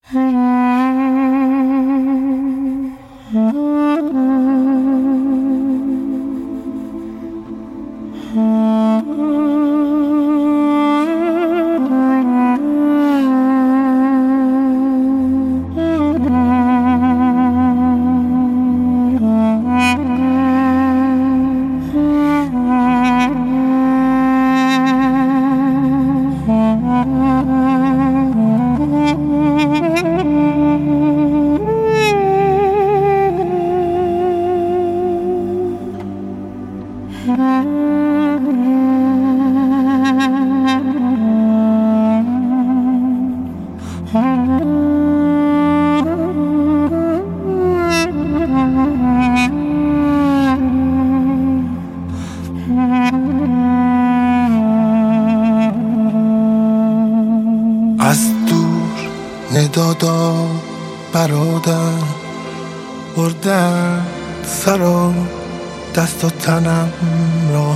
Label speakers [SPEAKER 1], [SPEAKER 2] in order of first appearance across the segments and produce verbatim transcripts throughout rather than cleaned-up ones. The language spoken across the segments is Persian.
[SPEAKER 1] از دور ندادا برادر بردن سر و دست و تنم را،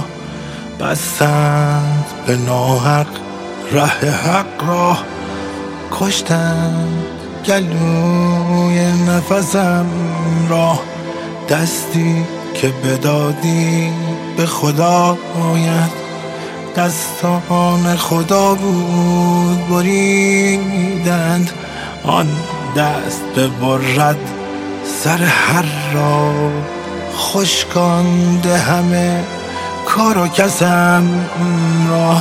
[SPEAKER 1] بستند به ناحق ره حق را، کشتند گلوی نفسم را. دستی که بدادی به خدا آید، دستان خدا بود بریدند. آن دست ببرد سر هر را، خشکانده همه کار و کسم را.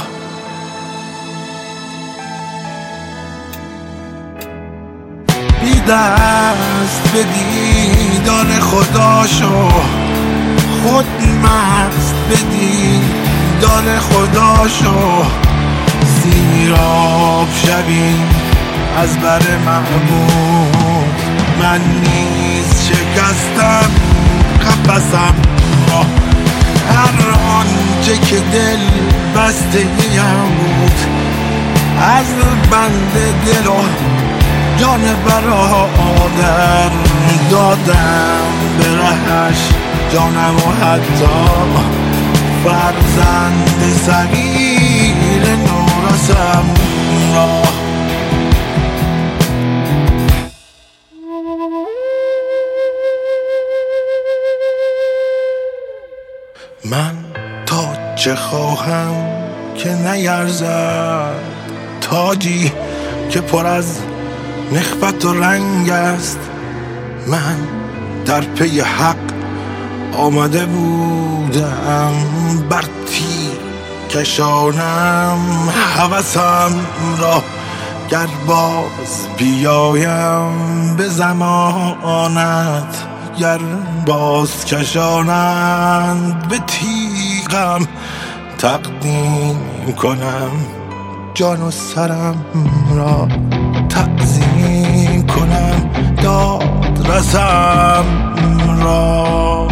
[SPEAKER 1] بی دست به دیدار خدا شو، خود مست به دیدار خدا شو. سیراب شوی از بر محبوب، من نیز شکستم قفسم را. هر آنچه که دل بسته ایم بود، از بند دل و جان برادر دادم به رهش جانم و حتی فرزند صغیر نورسم را. من تا چه خواهم که نیرزد، تاجی که پر از نخوت و رنگ است. من در پی حق آمده بودم، بر تیر کشانم هوسم را. گر باز بیایم به زمانت، گر باز کشانند به تیغم، تقدیم کنم جان و سرم را. تعظیم کنم داد رسم را.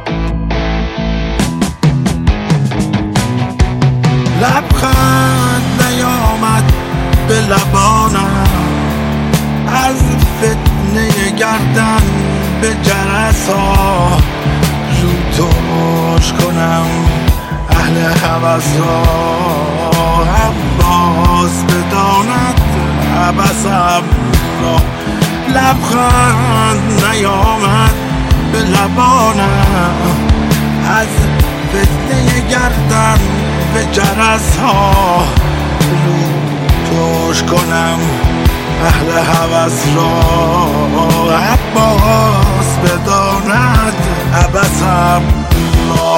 [SPEAKER 1] لبخند نیامد به لبانم، از فتنه گردن به جرس ها. رو توش کنم اهل هوس را، عباس بداند عبسم را. لبخند نیامد به لبانم، از فتنه گردن به جرس ها. رو توش کنم اهل هوس را، عباس بداند عبسم را.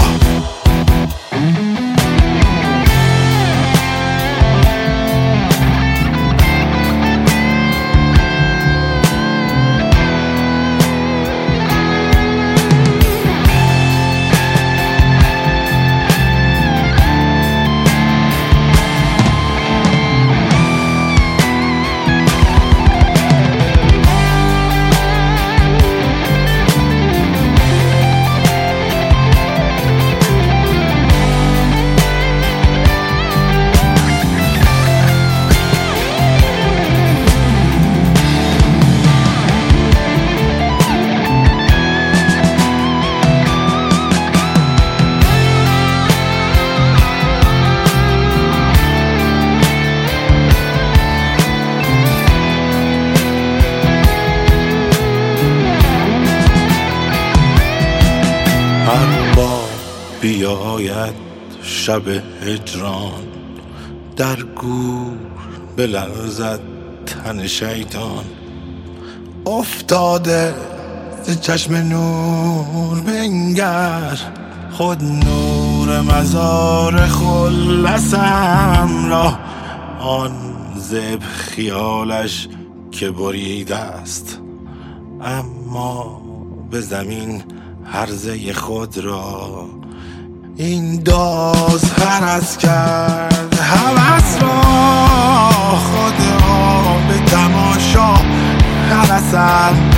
[SPEAKER 1] بیاید شب هجران، در گور بلرزد تن شیطان. افتاده ز چشم نور بنگر، خود نور مزار خلصم را. آن زب خیالش که بریده است، اما به زمین هرزه خود را. این داز هرس کرد هوس را، خود را به تماشا هرسم.